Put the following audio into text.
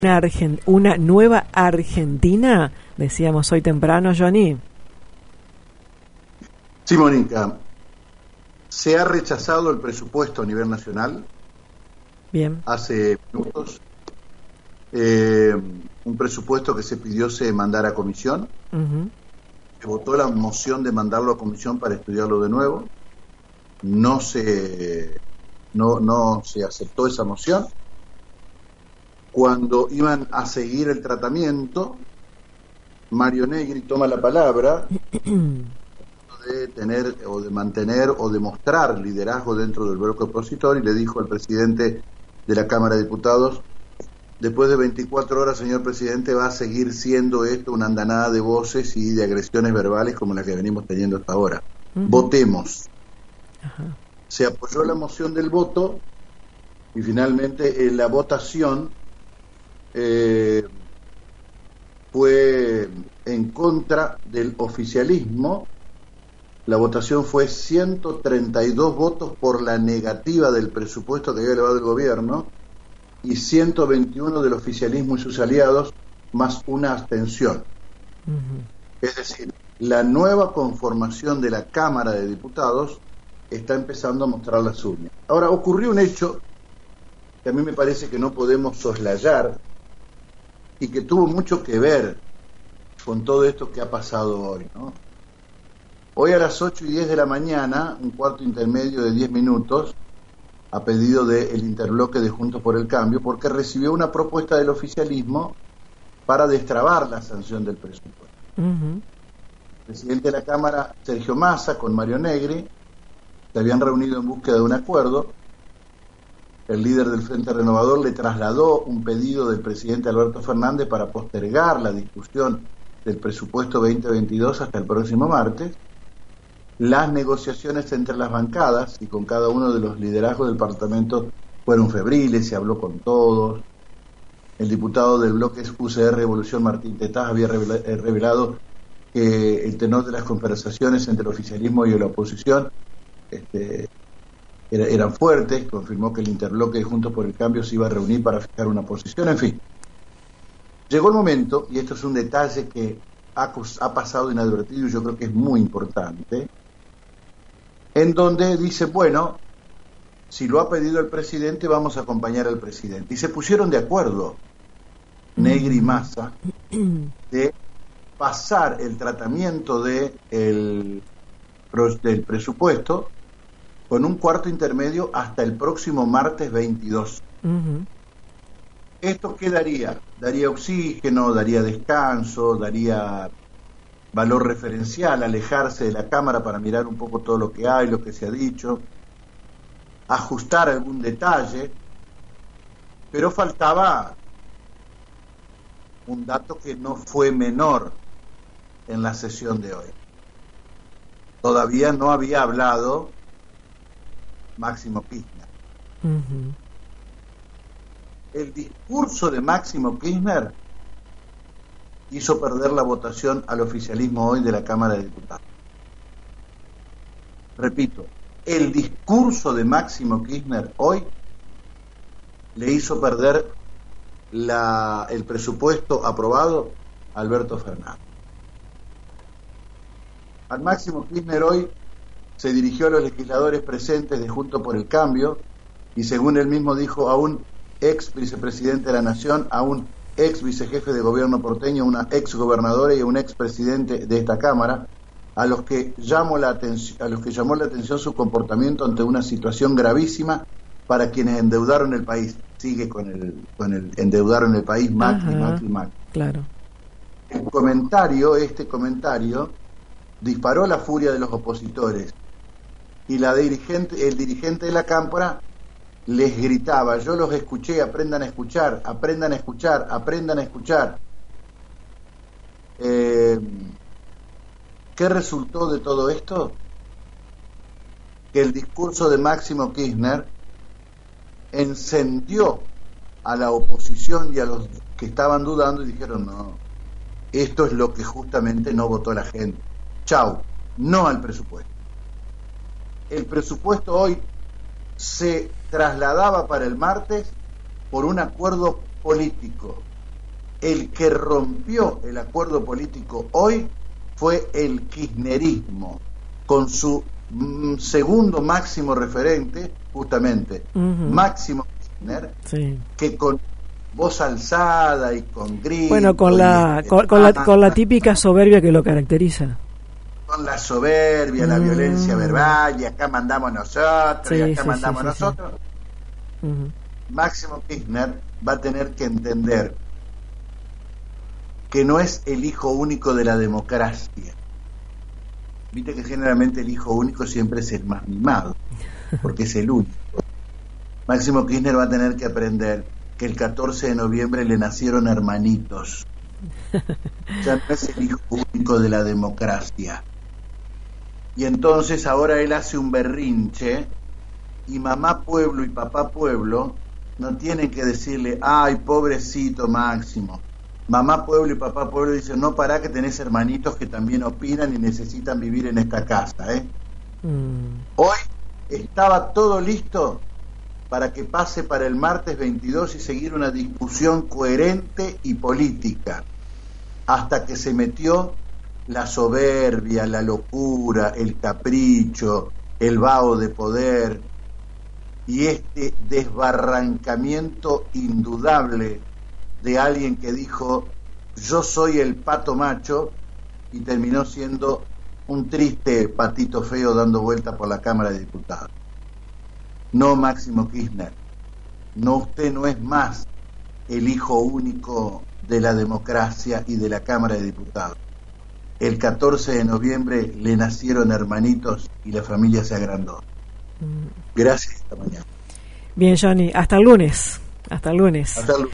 Una nueva Argentina, decíamos hoy temprano, Johnny. Sí, Mónica, se ha rechazado el presupuesto a nivel nacional. Bien. Hace minutos, un presupuesto que se pidió se mandara a comisión. Se votó la moción de mandarlo a comisión para estudiarlo de nuevo. No se aceptó esa moción. Cuando iban a seguir el tratamiento, Mario Negri toma la palabra de tener o de mantener o de mostrar liderazgo dentro del bloque opositor y le dijo al presidente de la Cámara de Diputados: después de 24 horas, señor presidente, va a seguir siendo esto una andanada de voces y de agresiones verbales como la que venimos teniendo hasta ahora. Votemos. Se apoyó la moción del voto y finalmente la votación fue en contra del oficialismo. La votación fue 132 votos por la negativa del presupuesto que había elevado el gobierno y 121 del oficialismo y sus aliados, más una abstención. Es decir, la nueva conformación de la Cámara de Diputados está empezando a mostrar las uñas. Ahora, ocurrió un hecho que a mí me parece que no podemos soslayar y que tuvo mucho que ver con todo esto que ha pasado hoy, ¿no? Hoy a las 8:10 de la mañana, un cuarto intermedio de 10 minutos, a pedido del interbloque de Juntos por el Cambio, porque recibió una propuesta del oficialismo para destrabar la sanción del presupuesto. El presidente de la Cámara, Sergio Massa, con Mario Negri, se habían reunido en búsqueda de un acuerdo. El líder del Frente Renovador le trasladó un pedido del presidente Alberto Fernández para postergar la discusión del presupuesto 2022 hasta el próximo martes. Las negociaciones entre las bancadas y con cada uno de los liderazgos del Parlamento fueron febriles, se habló con todos. El diputado del bloque UCR Revolución, Martín Tetaz, había revelado que el tenor de las conversaciones entre el oficialismo y la oposición eran fuertes. Confirmó que el interbloque de Juntos por el Cambio se iba a reunir para fijar una posición. En fin, llegó el momento, y esto es un detalle que ha pasado inadvertido y yo creo que es muy importante, en donde dice, bueno, si lo ha pedido el presidente, vamos a acompañar al presidente. Y se pusieron de acuerdo, Negri y Massa, de pasar el tratamiento del presupuesto con un cuarto intermedio hasta el próximo martes 22. ¿Esto qué daría? Daría oxígeno, daría descanso, daría valor referencial, alejarse de la Cámara para mirar un poco todo lo que hay, lo que se ha dicho, ajustar algún detalle, pero faltaba un dato que no fue menor en la sesión de hoy. Todavía no había hablado Máximo Kirchner. El discurso de Máximo Kirchner hizo perder la votación al oficialismo hoy de la Cámara de Diputados. Repito, el discurso de Máximo Kirchner hoy le hizo perder el presupuesto aprobado a Alberto Fernández. Al Máximo Kirchner hoy se dirigió a los legisladores presentes de Juntos por el Cambio y, según él mismo dijo, a un ex vicepresidente de la Nación, a un ex vicejefe de gobierno porteño, una ex gobernadora y a un ex presidente de esta Cámara, a los que llamó la atención su comportamiento ante una situación gravísima para quienes endeudaron el país. Sigue con el endeudaron el país, Macri. Claro. Este comentario disparó la furia de los opositores y el dirigente de la Cámara les gritaba, yo los escuché, aprendan a escuchar, aprendan a escuchar, aprendan a escuchar. ¿Qué resultó de todo esto? Que el discurso de Máximo Kirchner encendió a la oposición y a los que estaban dudando y dijeron, no, esto es lo que justamente no votó la gente. Chau, no al presupuesto. El presupuesto hoy se trasladaba para el martes por un acuerdo político. El que rompió el acuerdo político hoy fue el kirchnerismo, con su segundo máximo referente, justamente, Máximo Kirchner, sí, que con voz alzada y con gritos... Bueno, con la típica soberbia que lo caracteriza. Con la soberbia, la violencia verbal, y acá mandamos nosotros, sí, y acá sí, mandamos sí, nosotros. Sí. Máximo Kirchner va a tener que entender que no es el hijo único de la democracia. Viste que generalmente el hijo único siempre es el más mimado, porque es el único. Máximo Kirchner va a tener que aprender que el 14 de noviembre le nacieron hermanitos. Ya no es el hijo único de la democracia. Y entonces ahora él hace un berrinche, y mamá pueblo y papá pueblo no tienen que decirle, ay, pobrecito Máximo. Mamá pueblo y papá pueblo dicen, no, pará, que tenés hermanitos que también opinan y necesitan vivir en esta casa, Hoy estaba todo listo para que pase para el martes 22 y seguir una discusión coherente y política, hasta que se metió la soberbia, la locura, el capricho, el vaho de poder y este desbarrancamiento indudable de alguien que dijo, yo soy el pato macho, y terminó siendo un triste patito feo dando vuelta por la Cámara de Diputados. No, Máximo Kirchner, no, usted no es más el hijo único de la democracia y de la Cámara de Diputados. El 14 de noviembre le nacieron hermanitos y la familia se agrandó. Gracias, esta mañana. Bien, Johnny, hasta el lunes. Hasta el lunes. Hasta el lunes.